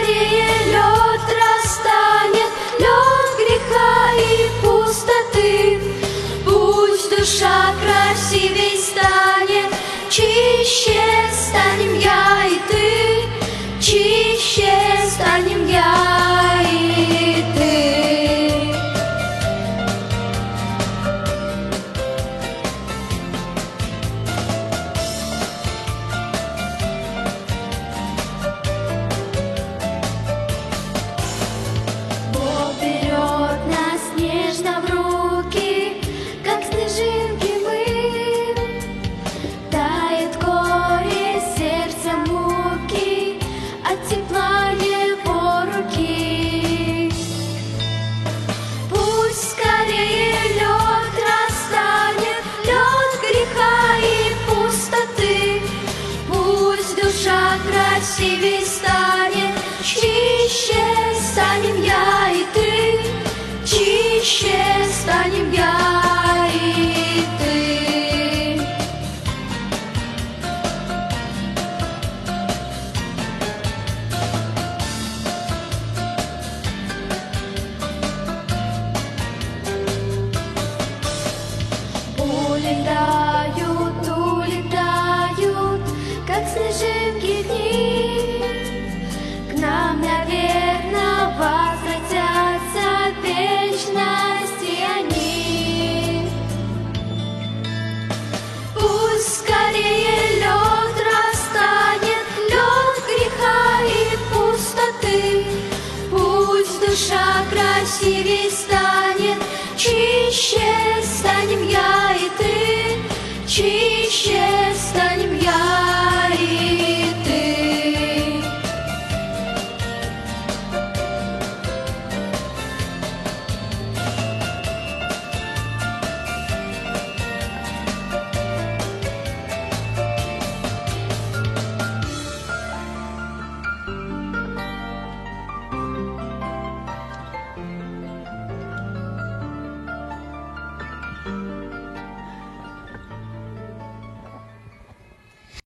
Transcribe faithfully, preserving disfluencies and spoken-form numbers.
скорее лед растает, лед греха и пустоты. Пусть душа красивей станет, чище станем я и ты, чище станем я и ты. Бог берет нас нежно в руки, как снежинки мы. Тает горе, сердце муки от тепла его руки. Пусть скорее лед растает, лед греха и пустоты. Пусть душа красивей станет, чище станем я и ты, чище станем я и ты. Улетают, улетают, как снежинки дни. К нам, наверно, возвратятся в вечности они. Пусть скорее лед растает, лед греха и пустоты. Пусть душа красивей станет, чище станем я и ты, чище станем я и ты.